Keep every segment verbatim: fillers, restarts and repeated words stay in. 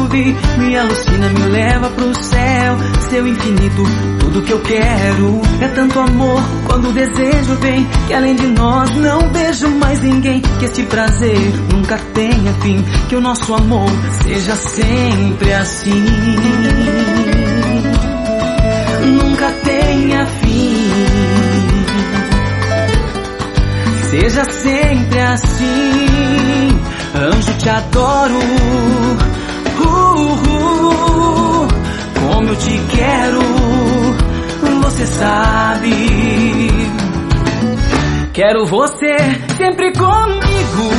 vi, me alucina, me leva pro céu. Seu infinito, tudo que eu quero. É tanto amor quando o desejo vem, que além de nós não vejo mais ninguém. Que este prazer nunca tenha fim, que o nosso amor seja sempre assim. Nunca tenha fim, seja sempre assim. Anjo, te adoro, uh, uh, como eu te quero, você sabe. Quero você sempre comigo,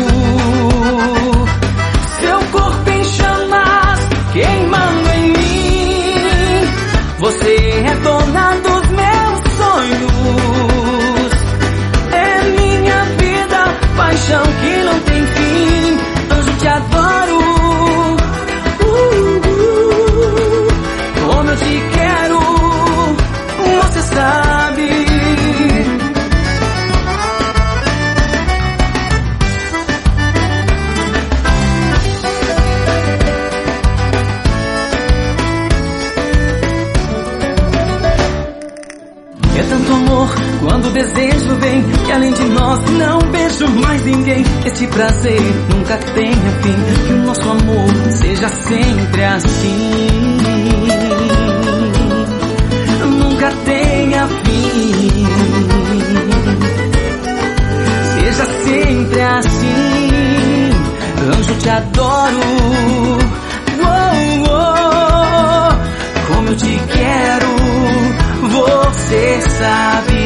seu corpo em chamas, queimando em mim. Você é dona dos meus sonhos, é minha vida, paixão que não tem fim. Anjo, te adoro, uh, uh, como eu te quero, você sabe. É tanto amor quando o desejo vem, que além de nós não vejo mais ninguém. Este prazer nunca tenha fim, que o nosso amor seja sempre assim. Nunca tenha fim, seja sempre assim. Anjo, te adoro, oh, oh, como eu te quero, você sabe.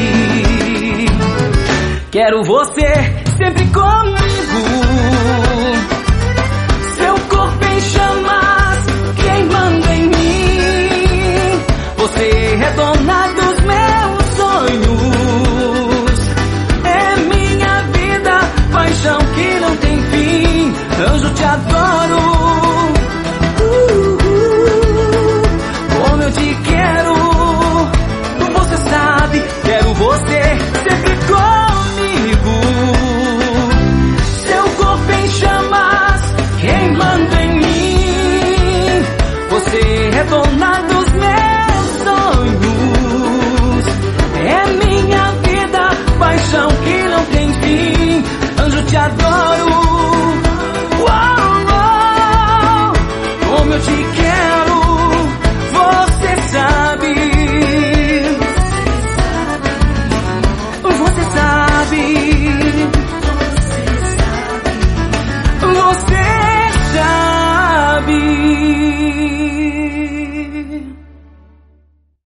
Quero você sempre comigo, seu corpo em chamas, queimando em mim. Você é dona dos meus sonhos, é minha vida, paixão que não tem fim. Anjo, te adoro, uh, uh, como eu te quero, você sabe. Quero você sempre comigo, seu corpo em chamas, queimando em mim. Você é dona dos meus sonhos, é minha vida, paixão que não tem fim. Anjo, te adoro, uou, uou, como eu te quero,